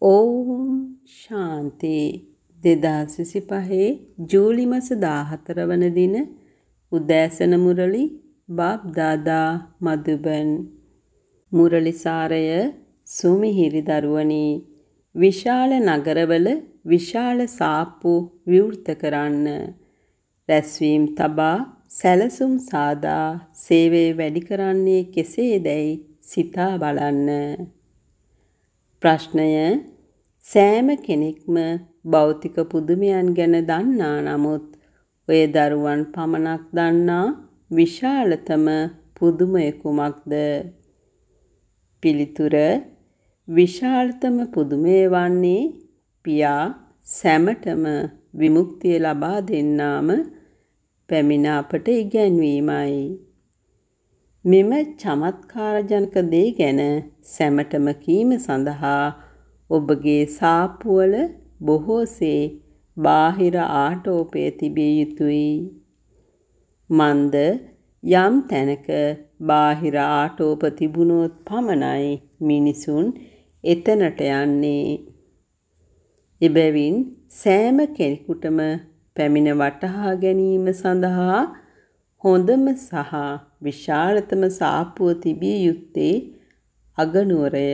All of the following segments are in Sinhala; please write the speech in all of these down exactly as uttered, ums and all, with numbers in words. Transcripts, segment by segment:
ඕම් ශාන්ති දෙදාස් විසිපහ ජූලි මාස දාහතර වන දින උදෑසන මුරලි බාබ් දාදා මදුබන් මුරලි සාරය සුමිහිරි දරුවනි විශාල නගරවල විශාල සාප්පු විවෘත කරන්න රැස්වීම් තබා සැලසුම් සාදා සේවය වැඩි කරන්නේ කෙසේදැයි සිතා බලන්න. ප්‍රශ්නය සෑම කෙනෙක්ම භෞතික පුදුමයන් ගැන දන්නා නමුත් ඔය දරුවන් පමණක් දන්නා විශාලතම පුදුමය කුමක්ද? පිළිතුර විශාලතම පුදුමය වන්නේ පියා සැමටම විමුක්තිය ලබා දෙන්නාම පැමිණ අපට ඉගැන්වීමයි. මෙම චමත්කාරජනක දේ ගැන සැමටම කීම සඳහා ඔබගේ සාප්පුවල බොහෝසේ බාහිර ආටෝපය තිබිය යුතුයි. මන්ද යම් තැනක බාහිර ආටෝප තිබුණොත් පමණයි මිනිසුන් එතනට යන්නේ. එබැවින් සෑම කෙනෙකුටම පැමිණ වටහා ගැනීම සඳහා හොඳම සහ විශාලතම සාප්පුව තිබිය යුත්තේ අගනුවරය.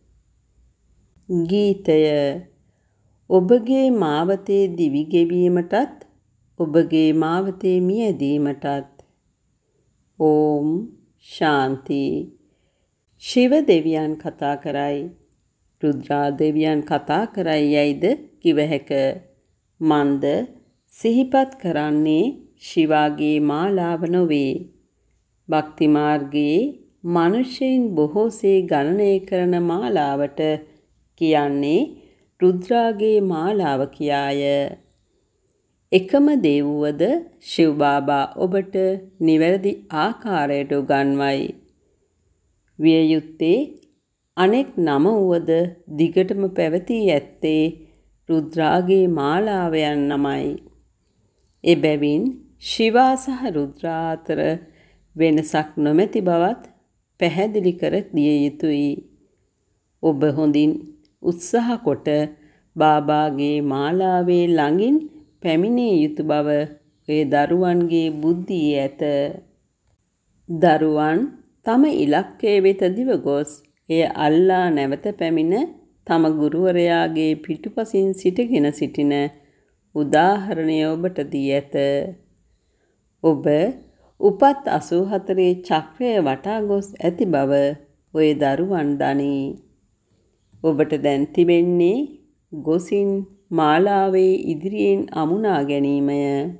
ගීතය ඔබගේ මාවතේ දිවි ගෙවීමටත් ඔබගේ මාවතේ මියැදීමටත්. ඕම් ශාන්ති. ශිව දෙවියන් කතා කරයි. රුද්‍රා දෙවියන් කතා කරයි යයිද කිව හැක. මන්ද සිහිපත් කරන්නේ ශිවාගේ මාලාව නොවේ. භක්ති මාර්ගයේ මනුෂ්‍යයන් බොහෝසේ ගණනය කරන මාලාවට කියන්නේ රුද්‍රාගේ මාලාව කියාය. එකම දේවුවද ශිව බාබා ඔබට නිවැරදි ආකාරයට උගන්වයි. විය යුත්තේ අනෙක් නම වුවද දිගටම පැවතී ඇත්තේ රුද්‍රාගේ මාලාව යන්නමයි. එබැවින් ශිවා සහ රුද්‍රා අතර වෙනසක් නොමැති බවත් පැහැදිලි කර දිය යුතුයි. ඔබ හොඳින් උත්සාහ කොට බාබාගේ මාලාවේ ළඟින් පැමිණිය යුතු බව ඒ දරුවන්ගේ බුද්ධියේ ඇත. දරුවන් තම ඉලක්කය වෙත දිව ගොස් එය අල්ලා නැවත පැමිණ තම ගුරුවරයාගේ පිටුපසින් සිටගෙන සිටින උදාහරණය ඔබට දී ඇත. ඔබ උපත් අසූ හතරේ චක්‍රය වටා ගොස් ඇති බව ඔය දරුවන් දනී. ඔබට දැන් තිබෙන්නේ ගොසින් මාලාවේ ඉදිරියෙන් අමුණා ගැනීමය.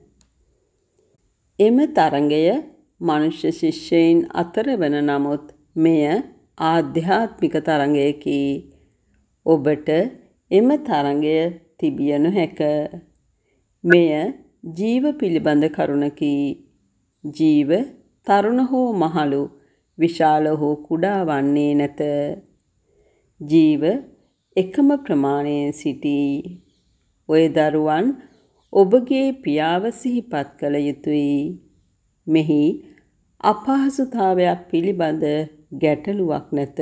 එම තරඟය මනුෂ්‍ය ශිෂ්‍යයින් අතර වන නමුත් මෙය ආධ්‍යාත්මික තරඟයකි. ඔබට එම තරඟය තිබිය නොහැක. මෙය ජීව පිළිබඳ කරුණකි. ජීව තරුණ හෝ මහලු විශාල හෝ කුඩා වන්නේ නැත. ජීව එකම ප්‍රමාණයෙන් සිටී. ඔය දරුවන් ඔබගේ පියාව සිහිපත් කළ යුතුයි. මෙහි අපහසුතාවයක් පිළිබඳ ගැටලුවක් නැත.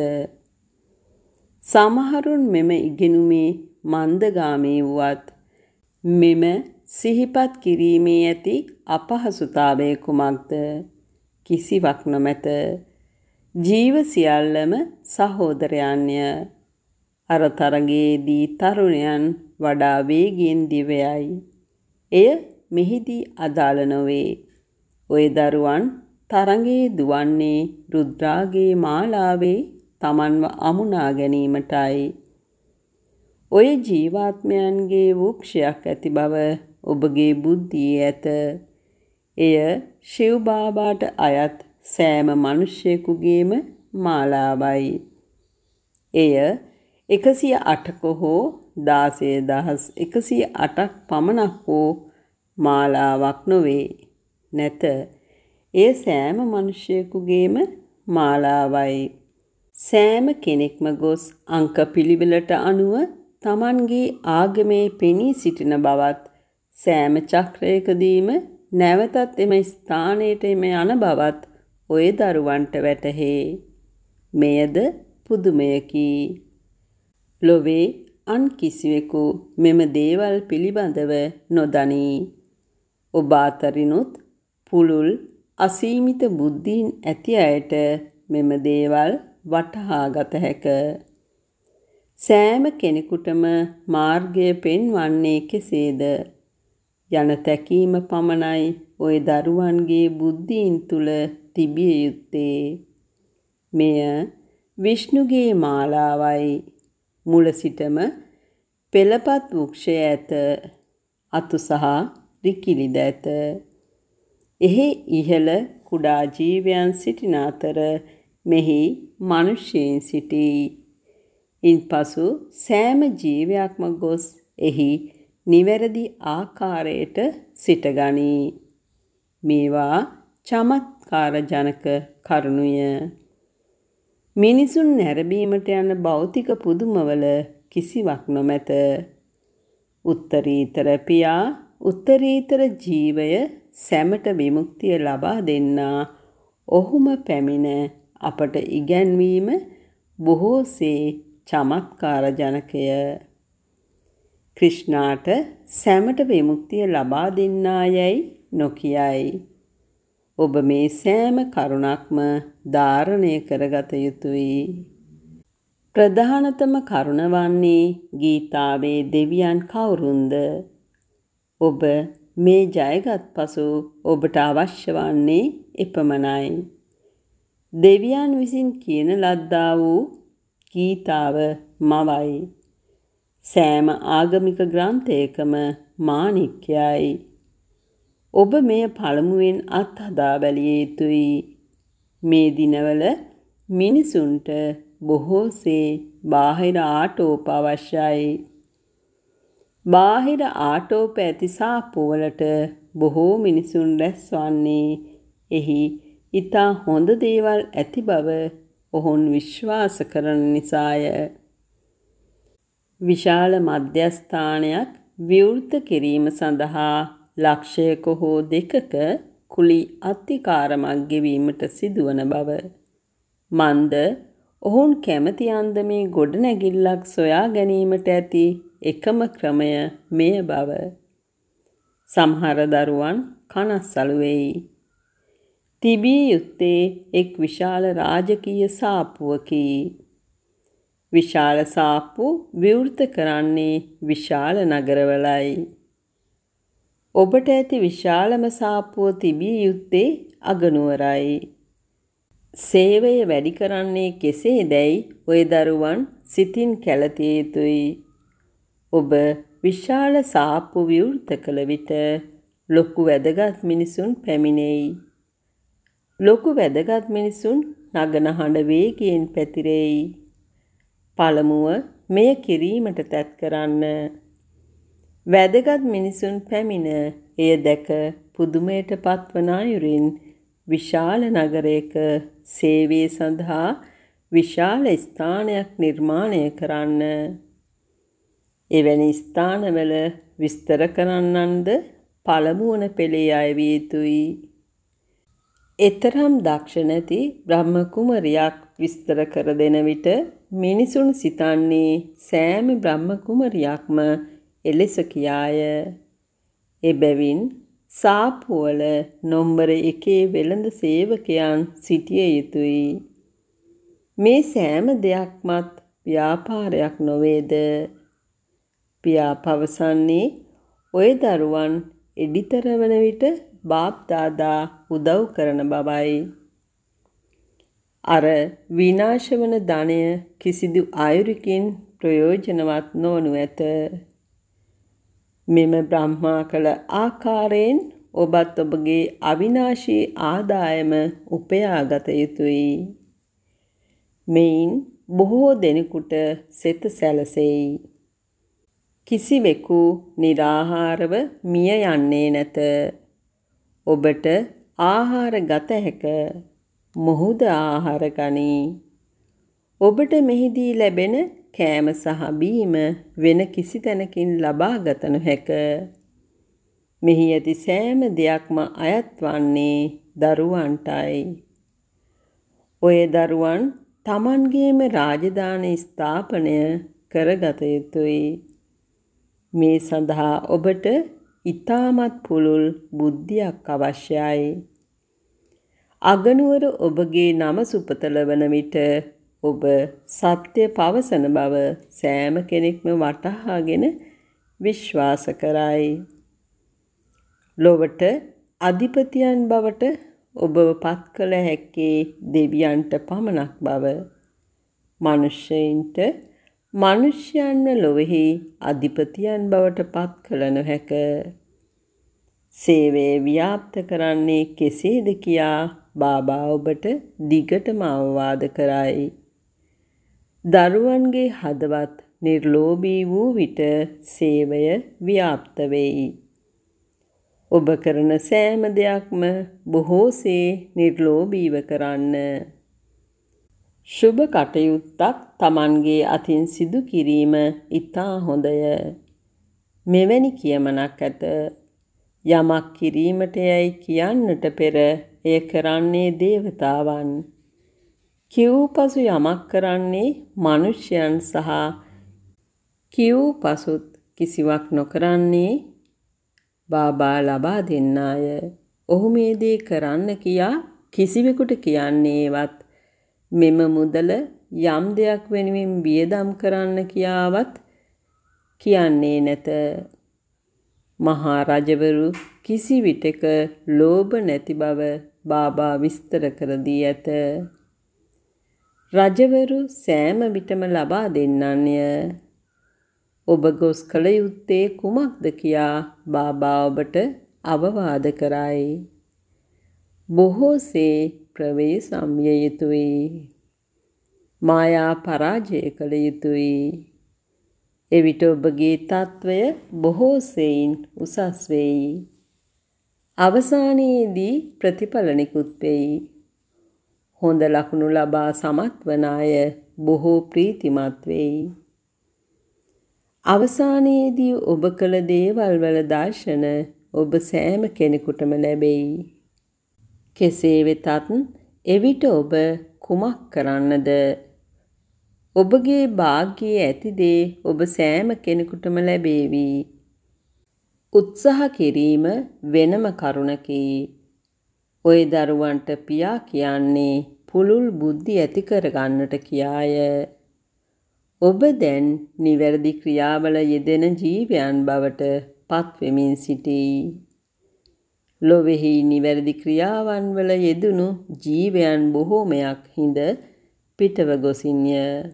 සමහරුන් මෙම ඉගෙනුමේ මන්දගාමී වුවත් මෙම සිහිපත් කිරීමේ ඇති අපහසුතාවය කුමක්ද? කිසිවක් නොමැත. ජීව සියල්ලම සහෝදරයන්ය. අර තරගයේදී තරුණයන් වඩා වේගයෙන් දිවයයි. එය මෙහිදී අදාළ නොවේ. ඔය දරුවන් තරගයේ දුවන්නේ රුද්‍රාගේ මාලාවේ තමන්ව අමුණා ගැනීමටයි. ඔය ජීවාත්මයන්ගේ වෘක්ෂයක් ඇති බව ඔබගේ බුද්ධියේ ඇත. එය ශිව බාබාට අයත් සෑම මනුෂ්‍යයෙකුගේම මාලාවයි. එය එකසිය අටක හෝ දාසය දහස් එකසිය අටක් පමණක් වූ මාලාවක් නොවේ. නැත. එය සෑම මනුෂ්‍යයෙකුගේම මාලාවයි. සෑම කෙනෙක්ම ගොස් අංක පිළිවෙලට අනුව තමන්ගේ ආගමේ පෙනී සිටින බවත් සෑම චක්‍රයකදීම නැවතත් එම ස්ථානයට එම යන බවත් ඔය දරුවන්ට වැටහේ. මෙයද පුදුමයකි. ලොවේ අන් කිසිවෙකු මෙම දේවල් පිළිබඳව නොදනී. ඔබ අතරිනුත් පුළුල් අසීමිත බුද්ධීන් ඇති අයට මෙම දේවල් වටහා ගත හැක. සෑම කෙනෙකුටම මාර්ගය පෙන්වන්නේ කෙසේද? යන තැකීම පමණයි ඔය දරුවන්ගේ බුද්ධීන් තුල තිබිය යුත්තේ. මෙය විෂ්ණුගේ මාලාවයි. මුල සිටම පෙළපත් වෘක්ෂය ඇත. අතු සහ රිකිලිද ඇත. එහි ඉහළ කුඩා ජීවයන් සිටින අතර මෙහි මනුෂ්‍යයන් සිටී. ඉන්පසු සෑම ජීවයක්ම ගොස් එහි නිවැරදි ආකාරයට සිටගනී. මේවා චමත්කාර ජනක කරුණුය. මිනිසුන් නැරඹීමට යන භෞතික පුදුමවල කිසිවක් නොමැත. උත්තරීතර පියා උත්තරීතර ජීවය සැමට විමුක්තිය ලබා දෙන්නා ඔහුම පැමිණ අපට ඉගැන්වීම බොහෝසේ චමත්කාර ජනකය. ක්‍රිෂ්ණාට සැමට විමුක්තිය ලබා දෙන්නා යැයි නොකියයි. ඔබ මේ සෑම කරුණක්ම ධාරණය කරගත යුතුයි. ප්‍රධානතම කරුණ වන්නේ ගීතාවේ දෙවියන් කවුරුන්ද? ඔබ මේ ජයගත් පසු ඔබට අවශ්‍ය වන්නේ එපමණයි. දෙවියන් විසින් කියන ලද්දා වූ ගීතාව මවයි. සෑම ආගමික ග්‍රන්ථයකම මාණික්‍යයි. ඔබ මෙය පළමුවෙන් අත්හදා බැලිය යුතුයි. මේ දිනවල මිනිසුන්ට බොහෝසේ බාහිර ආටෝප අවශ්‍යයි. බාහිර ආටෝප ඇති සාප්පුවලට බොහෝ මිනිසුන් රැස්වන්නේ එහි ඉතා හොඳ දේවල් ඇති බව ඔවුන් විශ්වාස කරන නිසාය. විශාල මධ්‍යස්ථානයක් විවෘත කිරීම සඳහා ලක්ෂයක හෝ දෙකක කුලි අත්තිකාරමක් ගෙවීමට සිදුවන බව. මන්ද ඔවුන් කැමති අන්දමේ ගොඩනැගිල්ලක් සොයා ගැනීමට ඇති එකම ක්‍රමය මෙය බව. සමහර දරුවන් කනස්සලු වෙයි. තිබිය යුත්තේ එක් විශාල රාජකීය සාප්පුවකි. විශාල සාප්පු විවෘත කරන්නේ විශාල නගරවලයි. ඔබට ඇති විශාලම සාප්පුව තිබිය යුත්තේ අගනුවරයි. සේවය වැඩි කරන්නේ කෙසේදැයි ඔය දරුවන් සිතින් කැළතිය යුතුයි. ඔබ විශාල සාප්පු විවෘත කළ විට ලොකු වැදගත් මිනිසුන් පැමිණෙයි. ලොකු වැදගත් මිනිසුන් නගන හඬ වේගයෙන් පැතිරෙයි. පළමුව මෙය කිරීමට තැත් කරන්න. වැදගත් මිනිසුන් පැමිණ එය දැක පුදුමයට පත්වන අයුරින් විශාල නගරයක සේවය සඳහා විශාල ස්ථානයක් නිර්මාණය කරන්න. එවැනි ස්ථානවල විස්තර කරන්නන්ද පළමුවන පෙළේ අය විය යුතුයි. එතරම් දක්ෂ නැති බ්‍රහ්ම කුමරියක් විස්තර කර දෙන විට මිනිසුන් සිතන්නේ සෑම බ්‍රහ්ම කුමරියක්ම එලෙස කියාය. එබැවින් සාප්පුවල නොම්බර එකේ වෙළඳ සේවකයන් සිටිය යුතුයි. මේ සෑම දෙයක්මත් ව්‍යාපාරයක් නොවේද? පියා පවසන්නේ ඔය දරුවන් එඩිතර වන විට බාප්දාදා උදව් කරන බවයි. අර විනාශ වන ධනය කිසිදු අයුරකින් ප්‍රයෝජනවත් නොවනු ඇත. මෙම බ්‍රහ්මා කළ ආකාරයෙන් ඔබත් ඔබගේ අවිනාශී ආදායම උපයාගත යුතුයි. මෙයින් බොහෝ දෙනෙකුට සෙත සැලසෙයි. කිසිවෙකු නිරාහාරව මිය යන්නේ නැත. ඔබට ආහාර ගත හැක. මොහුද ආහාර ගනී. ඔබට මෙහිදී ලැබෙන කෑම සහ බීම වෙන කිසි තැනකින් ලබාගත නොහැක. මෙහි ඇති සෑම දෙයක්ම අයත් වන්නේ දරුවන්ටයි. ඔය දරුවන් තමන්ගේම රාජධානී ස්ථාපනය කරගත යුතුයි. මේ සඳහා ඔබට ඊටමත් පුළුල් බුද්ධියක් අවශ්‍යයි. අගනුවර ඔබගේ නම සුපත ලබන විට ඔබ සත්‍ය පවසන බව සෑම කෙනෙක්ම වටහාගෙන විශ්වාස කරයි. ලොවට අධිපතියන් බවට ඔබව පත් කළ හැක්කේ දෙවියන්ට පමණක් බව, මනුෂ්‍යයින්ට මනුෂ්‍යයන්ව ලොවෙහි අධිපතියන් බවට පත් කළ නොහැක. සේවය ව්‍යාප්ත කරන්නේ කෙසේද කියා බාබා ඔබට දිගටම අවවාද කරයි. දරුවන්ගේ හදවත් නිර්ලෝභී වූ විට සේවය ව්‍යාප්ත වෙයි. ඔබ කරන සෑම දෙයක්ම බොහෝසේ නිර්ලෝභීව කරන්න. ශුභ කටයුත්තක් Tamanගේ අතින් සිදු කිරීම ඉතා හොඳය. මෙවැනි කියමනක් ඇත. යමක් කිරීමට යැයි කියන්නට පෙර එය කරන්නේ දේවතාවන්. කිව් පසු යමක් කරන්නේ මනුෂ්‍යයන් සහ කිව් පසුත් කිසිවක් නොකරන්නේ බාබා ලබා දෙන්නාය. ඔහු මේ දේ කරන්න කියා කිසිවෙකුට කියන්නේවත් මෙම මුදල යම් දෙයක් වෙනුවෙන් වියදම් කරන්න කියාවත් කියන්නේ නැත. මහා රජවරු කිසි විටක ලෝභ නැති බව බාබා විස්තර කර දී ඇත. රජවරු සෑම විටම ලබා දෙන්නන්ය. ඔබ ගොස් කළ යුත්තේ කුමක්ද කියා බාබා ඔබට අවවාද කරයි. බොහෝසේ ප්‍රවේශම් විය යුතුයි. මායා පරාජය කළ යුතුයි. එවිට ඔබගේ තත්වය බොහෝ සෙයින් උසස් වෙයි. අවසානයේදී ප්‍රතිඵල නිකුත් වෙයි. හොඳ ලකුණු ලබා සමත් වන අය බොහෝ ප්‍රීතිමත් වෙයි. අවසානයේදී ඔබ කළ දේවල් වල දර්ශන ඔබ සෑම කෙනෙකුටම ලැබෙයි. කෙසේ වෙතත් එවිට ඔබ කුමක් කරන්නද? ඔබගේ භාග්‍යයේ ඇති දේ ඔබ සෑම කෙනෙකුටම ලැබේවි. උත්සාහ කිරීම වෙනම කරුණකි. ඔය දරුවන්ට පියා කියන්නේ පුළුල් බුද්ධි ඇති කරගන්නට කියාය. ඔබ දැන් නිවැරදි ක්‍රියාවල යෙදෙන ජීවයන් බවට පත්වෙමින් සිටී. ලොවෙහි නිවැරදි ක්‍රියාවන් වල යෙදුණු ජීවයන් බොහෝමයක් හිඳ පිටව ගොසින්ය.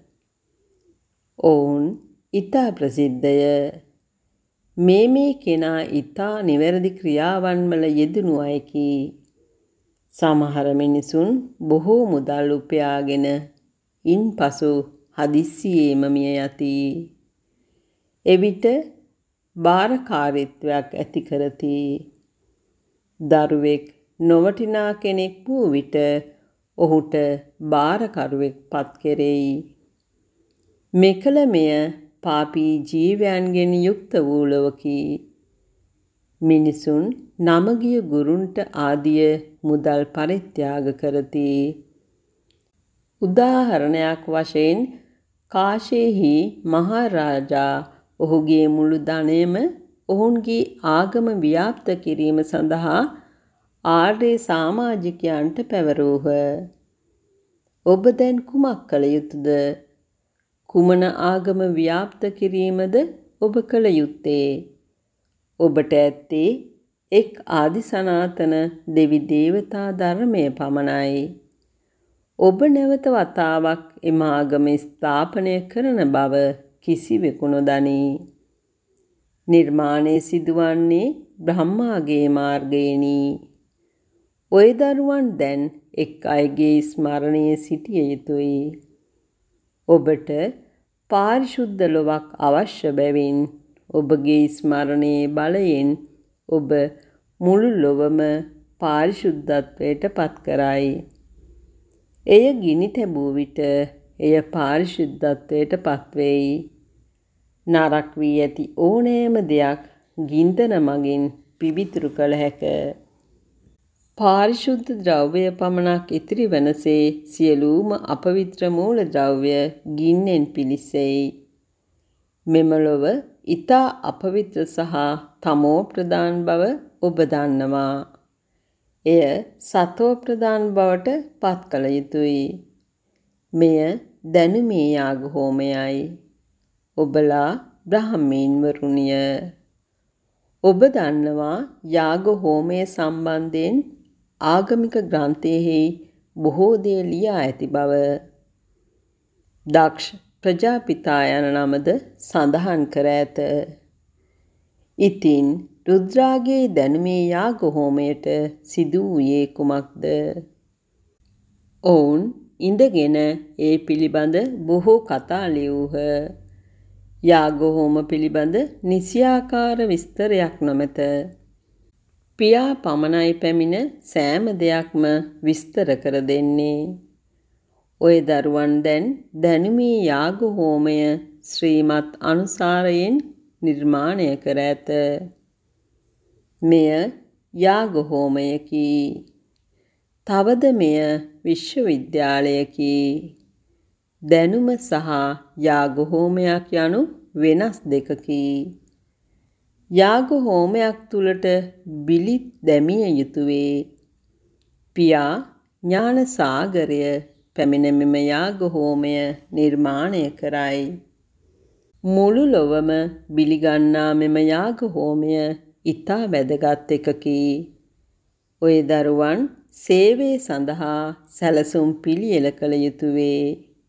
ඔවුන් ඉතා ප්‍රසිද්ධය. මේ මේ කෙනා ඉතා නිවැරදි ක්‍රියාවන් වල යෙදුණු අයකි. සමහර මිනිසුන් බොහෝ මුදල් උපයාගෙන ඉන් පසු හදිස්සියේම මිය යති. එවිට භාරකාරීත්වයක් ඇති කරති. දරුවෙක් නොවටිනා කෙනෙක් වූ විට ඔහුට භාරකරුවෙක් පත් කෙරෙයි. මෙකල මෙය පාපී ජීවයන්ගෙන් යුක්ත වූ ලොවකි. මිනිසුන් නමගිය ගුරුන්ට ආදිය මුදල් පරිත්‍යාග කරති. උදාහරණයක් වශයෙන් කාශීහි මහරජා ඔහුගේ මුළු ධනයම ඔවුන්ගේ ආගම ව්‍යාප්ත කිරීම සඳහා ආර්ය සමාජිකයන්ට පැවරූහ. ඔබ දැන් කුමක් කළ යුතුද? කුමන ආගම ව්‍යාප්ත කිරීමද ඔබ කළ යුත්තේ? ඔබට ඇත්තේ එක් ආදි සනාතන දෙවි දේවතා ධර්මය පමණයි. ඔබ නැවත වතාවක් එම ආගම ස්ථාපනය කරන බව කිසිවෙකු නොදනී. නිර්මාණය සිදුවන්නේ බ්‍රහ්මාගේ මාර්ගයෙනි. ඔය දරුවන් දැන් එක් අයගේ ස්මරණයේ සිටිය යුතුයි. ඔබට පාරිශුද්ධ ලොවක් අවශ්‍ය බැවින් ඔබගේ ස්මරණයේ බලයෙන් ඔබ මුළු ලොවම පාරිශුද්ධත්වයට පත් කරයි. එය ගිනි තැබූ විට එය පාරිශුද්ධත්වයට පත්වෙයි. නරක් වී ඇති ඕනෑම දෙයක් ගින්දර මගින් පිවිතුරු කළ හැක. පාරිශුද්ධ ද්‍රව්‍ය පමණක් ඉතිරි වනසේ සියලූම අපවිත්‍ර මූල ද්‍රව්‍ය ගින්නෙන් පිලිසෙයි. මෙම ලොව ඊතා අපවිත්‍ර සහ තමෝ ප්‍රදාන් බව ඔබ දන්නවා. එය සතෝ ප්‍රදාන් බවට පත් කළ යුතුයි. මෙය දැනුමේ යාග හෝමයයි. ඔබලා බ්‍රාහ්මීන් වරුණිය. ඔබ දන්නවා යාග හෝමය සම්බන්ධයෙන් ආගමික ග්‍රන්ථයෙහි බොහෝ දේ ලියා ඇති බව. දක්ෂ ප්‍රජාපිතා යන නමද සඳහන් කර ඇත. ඉතින් රුද්‍රාගේ දැනුමේ යාග හෝමයට සිදු වූයේ කුමක්ද? ඔවුන් ඉඳගෙන ඒ පිළිබඳ බොහෝ කතා ලියූහ. යාග හෝම පිළිබඳ නිසියාකාර විස්තරයක් නොමැත. පියා පමණයි පැමිණ සෑම දෙයක්ම විස්තර කර දෙන්නේ. ඔය දරුවන් දැන් දැනුමේ යාග හෝමය ශ්‍රීමත් අනුසාරයෙන් නිර්මාණය කර ඇත. මෙය යාග හෝමයකි. තවද මෙය විශ්වවිද්‍යාලයකි. දැනුම සහ යාග හෝමයක් යනු වෙනස් දෙකකි. යාග හෝමයක් තුලට බිලි දැමිය යුතුවේ. පියා ඥාන සාගරය පැමිණ මෙම යාග හෝමය නිර්මාණය කරයි. මුළු ලොවම බිලිගන්නා මෙම යාග හෝමය ඉතා වැදගත් එකකි. ඔය දරුවන් සේවය සඳහා සැලසුම් පිළියෙල කළ යුතුවේ.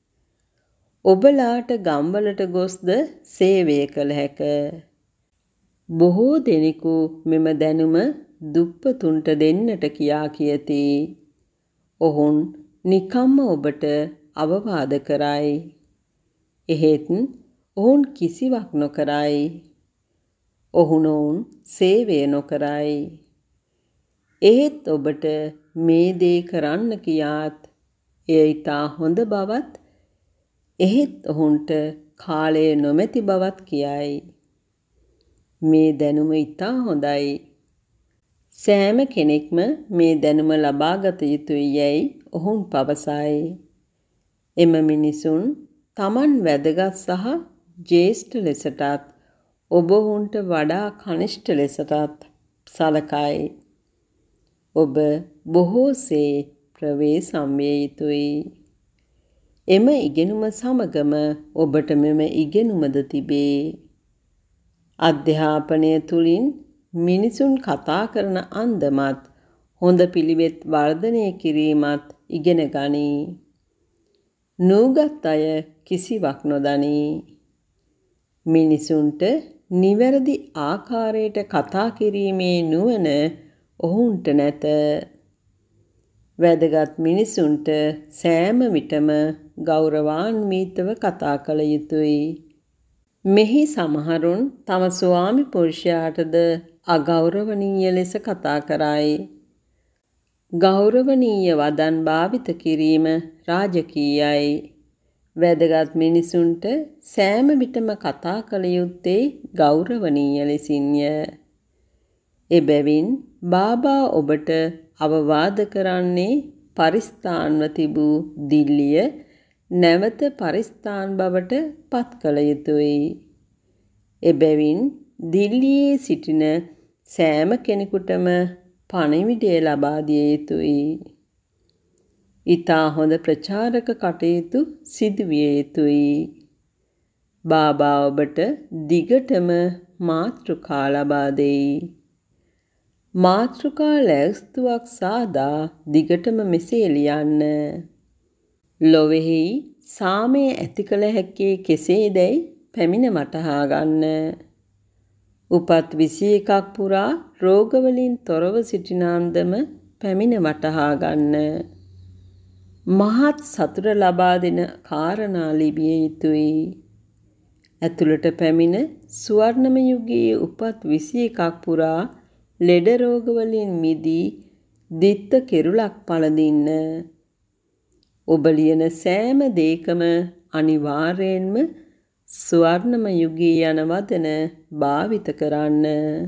ඔබලාට ගම්වලට ගොස්ද සේවය කළ හැක. බොහෝ දෙනෙකු මෙම දැනුම දුප්පතුන්ට දෙන්නට කියා කියති. ඔවුන් නිකම්ම ඔබට අවවාද කරයි. එහෙත් ඔවුන් කිසිවක් නොකරයි. ඔවුනොවුන් සේවය නොකරයි. එහෙත් ඔබට මේ දේ කරන්න කියාත් එය ඉතා හොඳ බවත් එහෙත් ඔවුන්ට කාලය නොමැති බවත් කියයි. මේ දැනුම ඉතා හොඳයි. සෑම කෙනෙක්ම මේ දැනුම ලබාගත යුතුයි යැයි ඔවුන් පවසයි. එම මිනිසුන් තමන් වැදගත් සහ ජ්‍යෙෂ්ඨ ලෙසටත් ඔබ ඔවුන්ට වඩා කනිෂ්ඨ ලෙසටත් සලකයි. ඔබ බොහෝසේ ප්‍රවේශම් විය යුතුයි. එම ඉගෙනුම සමගම ඔබට මෙම ඉගෙනුමද තිබේ. අධ්‍යාපනය තුළින් මිනිසුන් කතා කරන අන්දමත් හොඳ පිළිවෙත් වර්ධනය කිරීමත් ඉගෙන ගනී. නූගත් අය කිසිවක් නොදනී. මිනිසුන්ට නිවැරදි ආකාරයට කතා කිරීමේ නුවණ ඔවුන්ට නැත. වැදගත් මිනිසුන්ට සෑම විටම ගෞරවාන්විතව කතා කළ යුතුයි. මෙහි සමහරුන් තම ස්වාමි පුරුෂයාටද අගෞරවනීය ලෙස කතා කරයි. ගෞරවනීය වදන් භාවිත කිරීම රාජකීයයි. වැදගත් මිනිසුන්ට සෑම විටම කතා කළ යුත්තේ ගෞරවනීය ලෙසින්ය. එබැවින් බාබා ඔබට අවවාද කරන්නේ පරිස්ථාන්ව තිබූ දිල්ලිය නැවත පරිස්ථාන් බවට පත් කළ යුතුයි. එබැවින් දිල්ලියේ සිටින සෑම කෙනෙකුටම පණිවිඩය ලබා දිය යුතුයි. ඉතා හොඳ ප්‍රචාරක කටයුතු සිදුවිය යුතුයි. බාබා ඔබට දිගටම මාතෘකා ලබා දෙයි. මාතෘකා ලැයිස්තුවක් සාදා දිගටම මෙසේ ලියන්න. ලොවෙහි සාමය ඇති කළ හැක්කේ කෙසේදැයි පැමිණ වටහා ගන්න. උපත් විසි එකක් පුරා රෝගවලින් තොරව සිටින අන්දම පැමිණ වටහා ගන්න. මහත් සතුට ලබා දෙන කාරණා ලිබිය යුතුයි. ඇතුළට පැමිණ ස්වර්ණම යුගයේ උපත් විසි එකක් පුරා ලෙඩ රෝගවලින් මිදී දිත්ත කෙරුලක් පළඳින්න. ඔබ ලියන සෑම දේකම අනිවාර්යෙන්ම ස්වර්ණම යුගයේ යන වදන භාවිත කරන්න.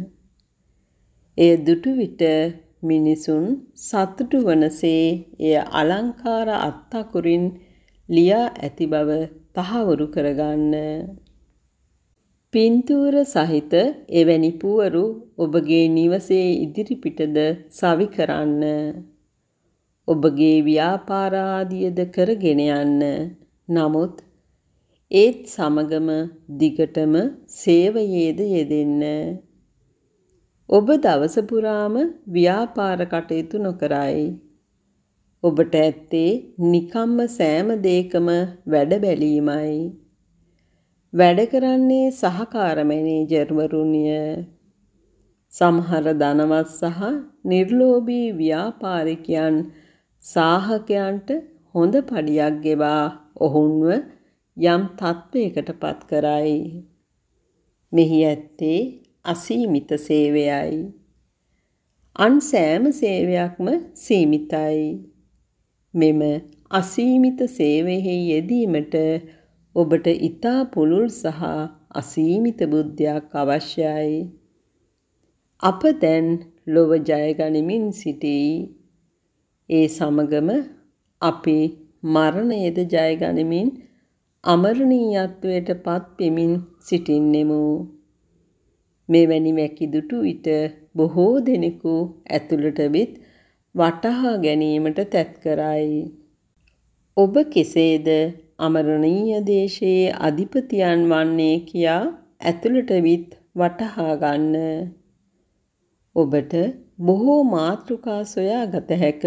එය දුටු විට මිනිසුන් සතුටු වනසේ එය අලංකාර අත්තකුරින් ලියා ඇති බව තහවුරු කරගන්න. පින්තූර සහිත එවැනි පුවරු ඔබගේ නිවසේ ඉදිරිපිටද සවි කරන්න. ඔබගේ ව්‍යාපාර ආදියද කරගෙන යන්න. නමුත් ඒත් සමගම දිගටම සේවයේද යෙදෙන්න. ඔබ දවස පුරාම ව්‍යාපාර කටයුතු නොකරයි. ඔබට ඇත්තේ නිකම්ම සෑම දෙයකම වැඩ බැලීමයි. වැඩ කරන්නේ සහකාර මැනේජර්වරුන්ය. සමහර ධනවත් සහ නිර්ලෝභී ව්‍යාපාරිකයන් සාහකයන්ට හොඳ පඩියක් ගෙවා ඔවුන්ව යම් තත්ත්වයකට පත් කරයි. මෙහි ඇත්තේ අසීමිත සේවයයි. අන් සෑම සේවයක්ම සීමිතයි. මෙම අසීමිත සේවයෙහි යෙදීමට ඔබට ඊතා පුළුල් සහ අසීමිත බුද්ධියක් අවශ්‍යයි. අප දැන් ලොව ජයගනිමින් සිටී. ඒ සමගම අපි මරණයද ජයගනිමින් අමරණීයත්වයට පත් වෙමින් සිටින්නෙමු. මෙවැනි වැකිදුටු විට බොහෝ දෙනෙකු ඇතුළට විත් වටහා ගැනීමට තැත් කරයි. ඔබ කෙසේද අමරණීය දේශයේ අධිපතියන් වන්නේ කියා ඇතුළට විත් වටහා ගන්න. ඔබට බොහෝ මාතෘකා සොයා ගත හැක.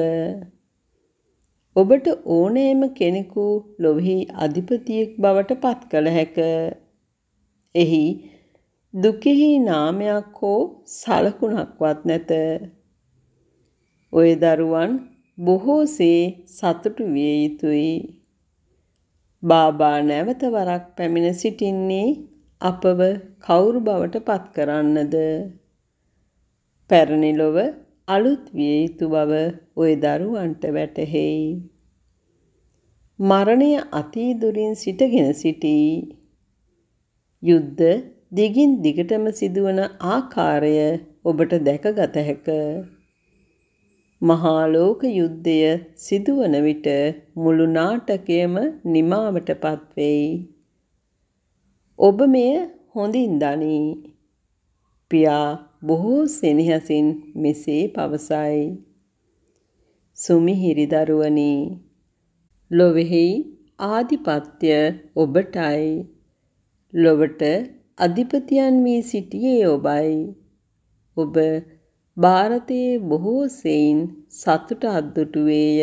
ඔබට ඕනෑම කෙනෙකු ලොවෙහි අධිපතියෙක් බවට පත් කළ හැක. එහි දුකෙහි නාමයක් හෝ සලකුණක්වත් නැත. ඔය දරුවන් බොහෝසේ සතුටු විය යුතුයි. බාබා නැවත වරක් පැමිණ සිටින්නේ අපව කවුරු බවට පත් කරන්නද? පැරණි ලොව අලුත් විය යුතු බව ඔය දරුවන්ට වැටහෙයි. මරණය අතීදුරින් සිටගෙන සිටී. යුද්ධ දිගින් දිගටම සිදුවන ආකාරය ඔබට දැකගත හැක. මහා ලෝක යුද්ධය සිදුවන විට මුළු නාටකයම නිමාවට පත්වෙයි. ඔබ මෙය හොඳින් දනී. පියා බොහෝ සෙනෙහසින් මෙසේ පවසයි. සුමිහිරි දරුවනි, ලොවෙහි ආධිපත්‍ය ඔබටයි. ලොවට අධිපතියන් වී සිටියේ ඔබයි. ඔබ ಭಾರತයේ බොහෝ සෙයින් සතුට අත්දුටුවේය.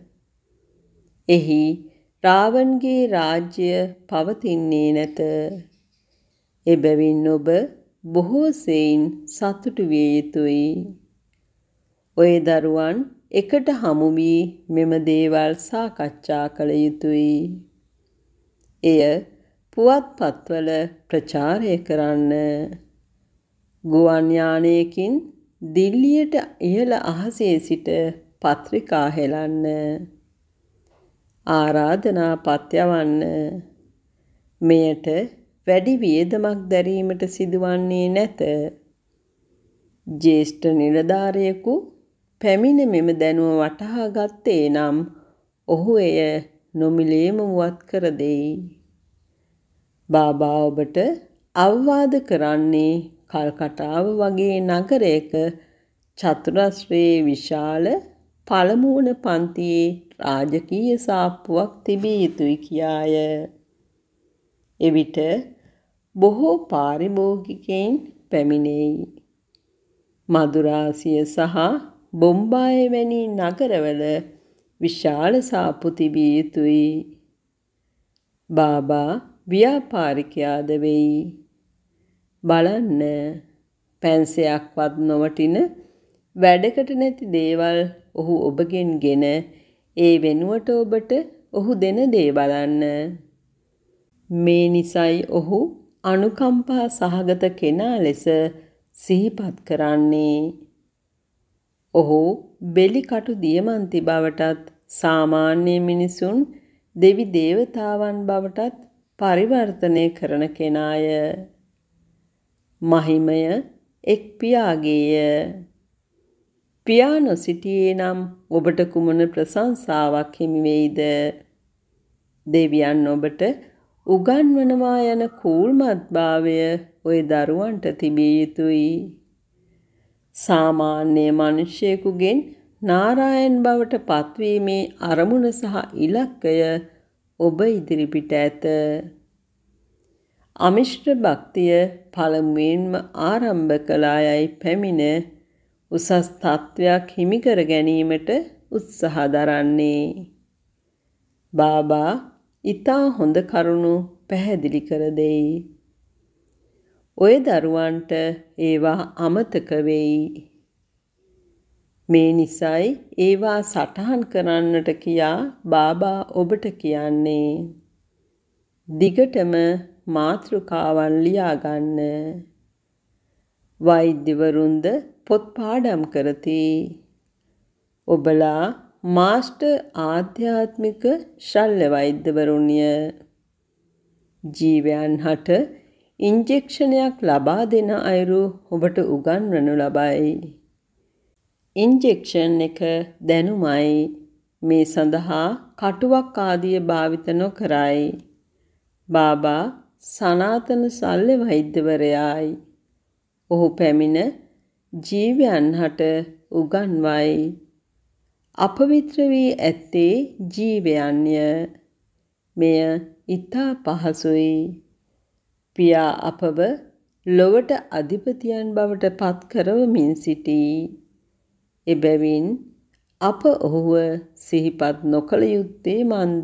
එහි රාවන්ගේ රාජ්‍ය පවතින්නේ නැත. එබැවින් ඔබ බොහෝ සෙයින් සතුටු විය යුතුයි. ඔය දරුවන් එකට හමු වී මෙම දේවල් සාකච්ඡා කළ යුතුයි. එය පුවත්පත්වල ප්‍රචාරය කරන්න. ගුවන් යානයකින් දිල්ලියට ඉහළ අහසේ සිට පත්‍රිකා හෙලන්න. ආරාධනා පත් යවන්න. මෙයට වැඩි වියදමක් දැරීමට සිදුවන්නේ නැත. ජ්‍යෙෂ්ඨ නිලධාරියෙකු පැමිණ මෙම දැනුම වටහා ගත්තේ නම් ඔහු එය නොමිලේම මුවත් කර දෙයි. බාබා ඔබට අවවාද කරන්නේ කල්කටාව වගේ නගරයක චතුරස්‍රයේ විශාල පළමුවන පන්තියේ රාජකීය සාප්පුවක් තිබිය යුතුයි කියාය. එවිට බොහෝ පාරිභෝගිකයින් පැමිණෙයි. මදුරාසිය සහ බොම්බාය වැනි නගරවල විශාල සාප්පු තිබිය යුතුයි. බාබා ව්‍යාපාරිකයාද වෙයි. බලන්න, පැන්සයක්වත් නොවටින වැඩකට නැති දේවල් ඔහු ඔබගෙන් ගෙන ඒ වෙනුවට ඔබට ඔහු දෙන දේ බලන්න. මේ නිසයි ඔහු අනුකම්පා සහගත කෙනා ලෙස සිහිපත් කරන්නේ. ඔහු බෙලිකටු දියමන්ති බවටත් සාමාන්‍ය මිනිසුන් දෙවි දේවතාවන් බවටත් පරිවර්තනය කරන කෙනාය. මහිමය එක් පියාගේය. පියා නොසිටියේ නම් ඔබට කුමන ප්‍රශංසාවක් හිමි වෙයිද? දෙවියන් ඔබට උගන්වනවා යන කූල්මත්භාවය ඔය දරුවන්ට තිබිය යුතුයි. සාමාන්‍ය මිනිසෙකුගෙන් නාරායන් බවට පත්වීමේ අරමුණ සහ ඉලක්කය ඔබ ඉදිරිපිට ඇත. අමිශ්‍ර භක්තිය පළමුවෙන්ම ආරම්භ කළා යයි පැමිණ උසස් තත්වයක් හිමිකර ගැනීමට උත්සාහ දරන්නේ. බාබා ඊතා හොඳ කරුණු පැහැදිලි කර දෙයි. ඔය දරුවන්ට ඒවා අමතක වෙයි. මේ නිසයි ඒවා සටහන් කරන්නට කියා බාබා ඔබට කියන්නේ. දිගටම මාතෘකාවන් ලියා ගන්න. වෛද්‍යවරුන්ද පොත් පාඩම් කරති. ඔබලා මාස්ටර් ආධ්‍යාත්මික ශල්‍ය වෛද්‍යවරුන්ය. ජීවයන් හට ඉන්ජෙක්ෂනයක් ලබා දෙන අයුරු ඔබට උගන්වනු ලබයි. ඉන්ජෙක්ෂන් එක දැනුමයි. මේ සඳහා කටුවක් ආදිය භාවිත නොකරයි. බාබා සනාතන ශල්‍ය වෛද්‍යවරයායි. ඔහු පැමිණ ජීවයන් හට උගන්වයි. අපවිත්‍ර වී ඇත්තේ ජීවයන්ය. මෙය ඊතා පහසුයි. පියා අපව ලොවට අධිපතියන් බවට පත් කරවමින් සිටී. එබැවින් අප ඔහුව සිහිපත් නොකළ යුත්තේ මන්ද?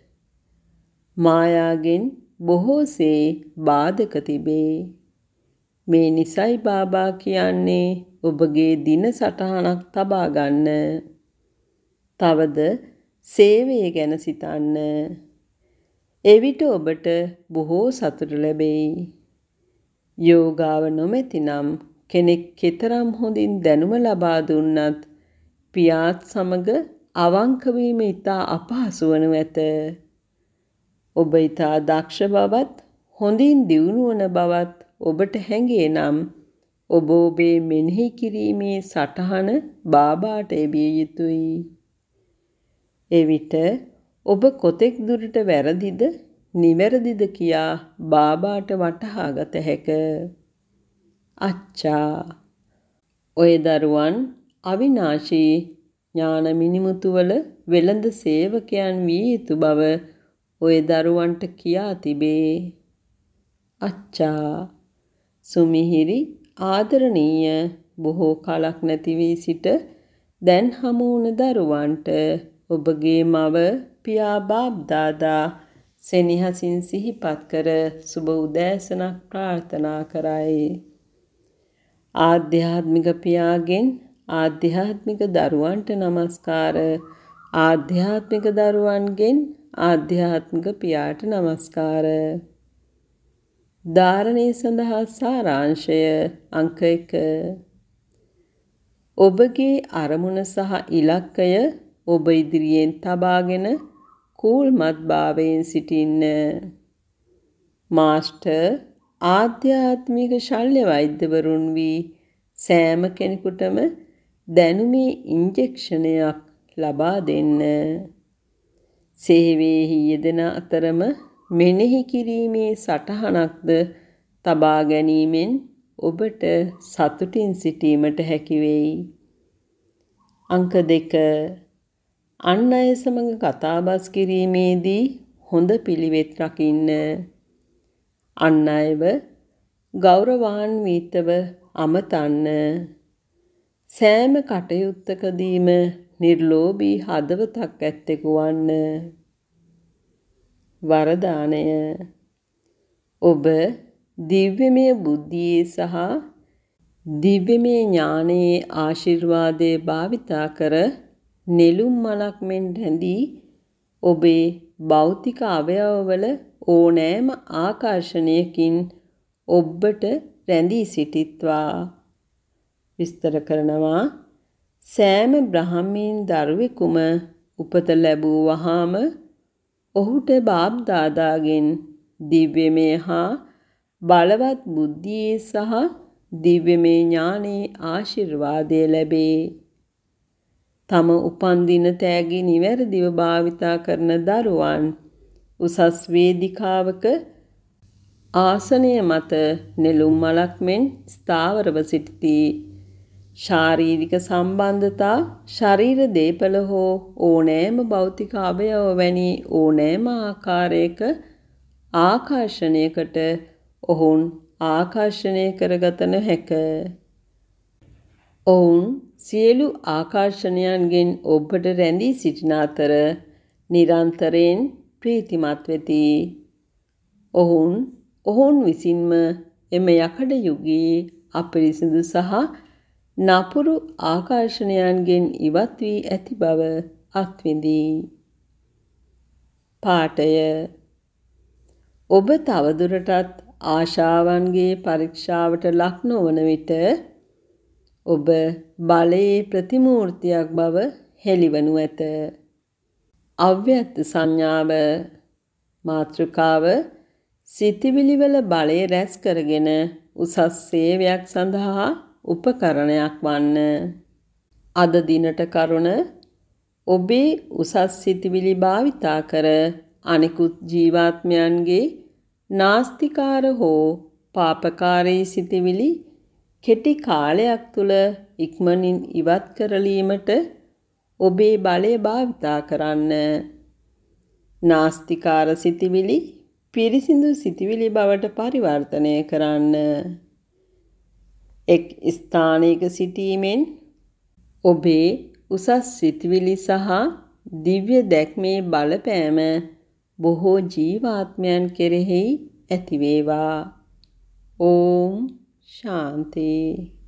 මායාගෙන් බොහෝසේ බාධක තිබේ. මේ නිසයි බාබා කියන්නේ ඔබගේ දින සටහනක් තබා ගන්න. තවද සේවය ගැන සිතන්න. එවිට ඔබට බොහෝ සතුට ලැබෙයි. යෝගාව නොමැතිනම් කෙනෙක් කෙතරම් හොඳින් දැනුම ලබා දුන්නත් පියාත් සමග අවංක වීම ඉතා අපහසු වනු ඇත. ඔබ ඉතා දක්ෂ බවත් හොඳින් දියුණු වන බවත් ඔබට හැඟේ නම් ඔබ ඔබේ මෙනෙහි කිරීමේ සටහන බාබාට එවිය යුතුයි. එවිට ඔබ කොතෙක් දුරට වැරදිද නිවැරදිද කියා බාබාට වටහා ගත හැක. අච්චා ඔය දරුවන් අවිනාශී ඥාන මිනිමුතුවල වෙළඳ සේවකයන් විය යුතු බව ඔය දරුවන්ට කියා තිබේ. අච්චා සුමිහිරි ආදරණීය බොහෝ කලක් නැති වී සිට දැන් හමු වුණ දරුවන්ට ඔබගේ මව පියා බාප් දාදා සෙනෙහසින් සිහිපත් කර සුබ උදෑසනක් ප්‍රාර්ථනා කරයි. ආධ්‍යාත්මික පියාගෙන් ආධ්‍යාත්මික දරුවන්ට නමස්කාර. ආධ්‍යාත්මික දරුවන්ගෙන් ආධ්‍යාත්මික පියාට නමස්කාර. ධාරණය සඳහා සාරාංශය අංක එක. ඔබගේ අරමුණ සහ ඉලක්කය ඔබ ඉදිරියෙන් තබාගෙන කූල්මත් භාවයෙන් සිටින්න. මාස්ටර් ආධ්‍යාත්මික ශල්‍ය වෛද්‍යවරුන් වී සෑම කෙනෙකුටම දැනුමේ ඉන්ජෙක්ෂනයක් ලබා දෙන්න. සේවයෙහි යෙදෙන අතරම මෙනෙහි කිරීමේ සටහනක්ද තබා ගැනීමෙන් ඔබට සතුටින් සිටීමට හැකි වෙයි. අංක දෙක. අන් අය සමග කතාබස් කිරීමේදී හොඳ පිළිවෙත් රකින්න. අන් අයව ගෞරවාන්විතව අමතන්න. සෑම කටයුත්තකදීම නිර්ලෝභී හදවතක් ඇත්තෙකු වන්න. වරදානය. ඔබ දිව්‍යමය බුද්ධියේ සහ දිව්‍යමය ඥානයේ ආශිර්වාදය භාවිතා කර නෙළුම් මලක් මෙන් රැඳී ඔබේ භෞතික අවයවවල ඕනෑම ආකර්ෂණයකින් ඔබට රැඳී සිටිත්වා. විස්තර කරනවා. සෑම බ්‍රහ්මීන් දරුවෙකුම උපත ලැබූ වහාම ඔහුට බාප් දාදාගෙන් දිව්‍යමය හා බලවත් බුද්ධියේ සහ දිව්‍යමය ඥානයේ ආශිර්වාදය ලැබේ. තම උපන්දින තෑගි නිවැරදිව භාවිතා කරන දරුවන් උසස් වේදිකාවක ආසනය මත නෙළුම් මලක් මෙන් ස්ථාවරව සිටිති. ශාරීරික සම්බන්ධතා ශරීර දේපල හෝ ඕනෑම භෞතික අවයව වැනි ඕනෑම ආකාරයක ආකර්ෂණයකට ඔවුන් ආකර්ෂණය කරගත නොහැක. ඔවුන් සියලු ආකර්ෂණයන්ගෙන් ඔබට රැඳී සිටින අතර නිරන්තරයෙන් ප්‍රීතිමත් වෙති. ඔවුන් ඔවුන් විසින්ම එම යකඩ යුගයේ අපිරිසිදු සහ නපුරු ආකර්ෂණයන්ගෙන් ඉවත් වී ඇති බව අත්විඳී. පාඨය ඔබ තවදුරටත් ආශාවන්ගේ පරීක්ෂාවට ලක් නොවන විට ඔබ බලයේ ප්‍රතිමූර්තියක් බව හෙළිවනු ඇත. අව්‍යක්ත සංඥාව මාතෘකාව සිතිවිලිවල බලය රැස් කරගෙන උසස් සේවයක් සඳහා උපකරණයක් වන්න. අද දිනට කරුණ ඔබේ උසස් සිතිවිලි භාවිතා කර අනෙකුත් ජීවාත්මයන්ගේ නාස්තිකාර හෝ පාපකාරී සිතිවිලි කෙටි කාලයක් තුළ ඉක්මනින් ඉවත් කරලීමට ඔබේ බලය භාවිතා කරන්න. නාස්තිකාර සිතිවිලි පිරිසිදු සිතිවිලි බවට පරිවර්තනය කරන්න. එක් ස්ථානයක සිටීමෙන් ඔබේ උසස් සිතිවිලි සහ දිව්‍ය දැක්මේ බලපෑම බොහෝ ජීවාත්මයන් කෙරෙහි ඇතිවේවා. ඕම් ශාන්ති.